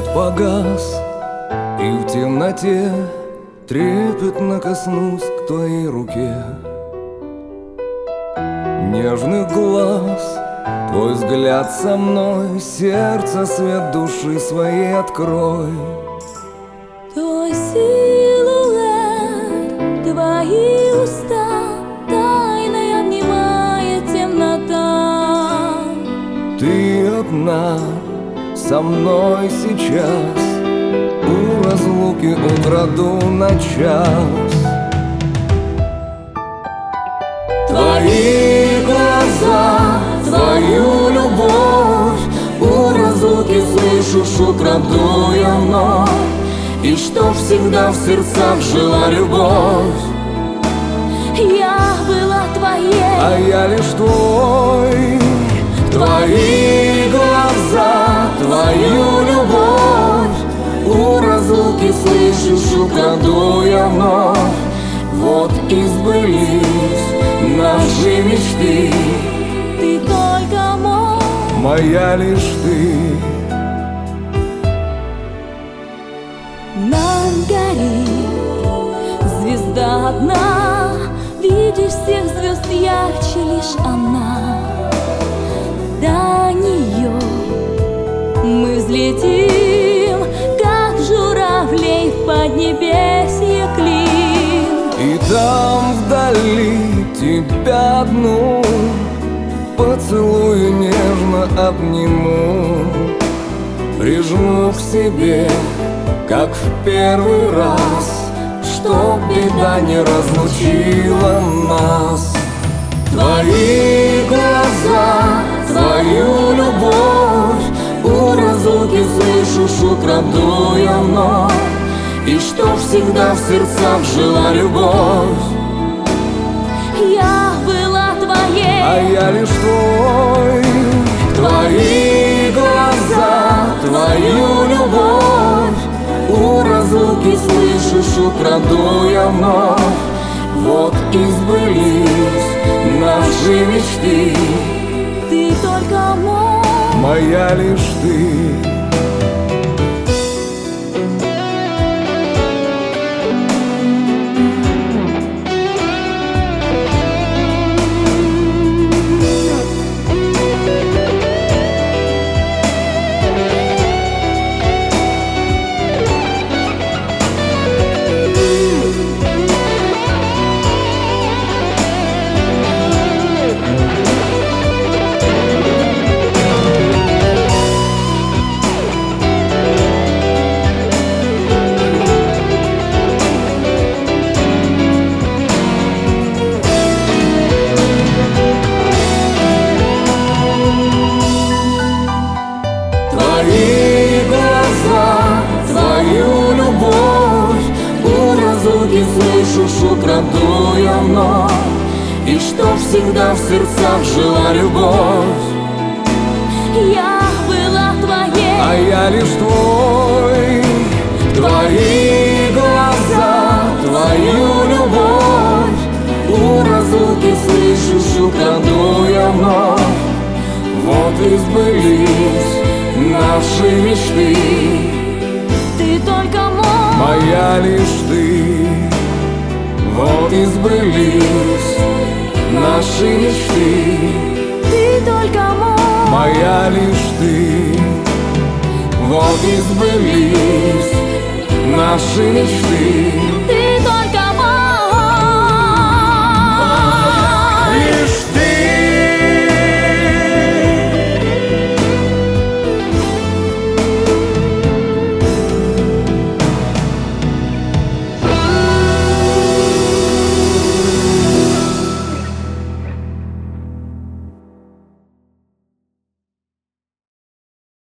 погас, и в темноте трепетно коснусь к твоей руке. Нежных глаз, твой взгляд со мной, сердце свет души своей открой. Твой силуэт, твои уста, тайной обнимает темнота. Ты одна со мной сейчас, у разлуки украду на час. Твои глаза, твою любовь, у разлуки слышу, украду я вновь. И что всегда в сердцах жила любовь. Я была твоей, а я лишь твой. Твои глаза, твою любовь, у разлуки слышу, украду я вновь. Вот и сбылись наши мечты. ты только мой, моя лишь ты. нам горит звезда одна, видишь всех звезд ярче лишь она. До нее мы взлетим, как журавлей в поднебесье клин. И там вдали тебя одну поцелую, нежно обниму, прижму к себе, как в первый раз, чтоб беда не разлучила нас. Твои глаза, твою любовь, у разлуки слышу, украду я вновь. И что всегда в сердцах жила любовь. Я была твоей, а я лишь твой. Твои глаза, твою любовь, у разлуки слышу, украду я вновь. Вот и сбылись наши мечты. ты только мой, моя лишь ты. Твои глаза, твою любовь, у разлуки слышу, украду я вновь. И что всегда в сердцах жила любовь. я была твоей, а я лишь твой. Твои глаза, твою любовь, у разлуки слышу, украду я вновь. Вот и сбылись наши мечты. ты только мой, моя лишь ты. Вот и сбылись наши мечты. ты только мой, моя лишь ты. Вот и сбылись наши мечты.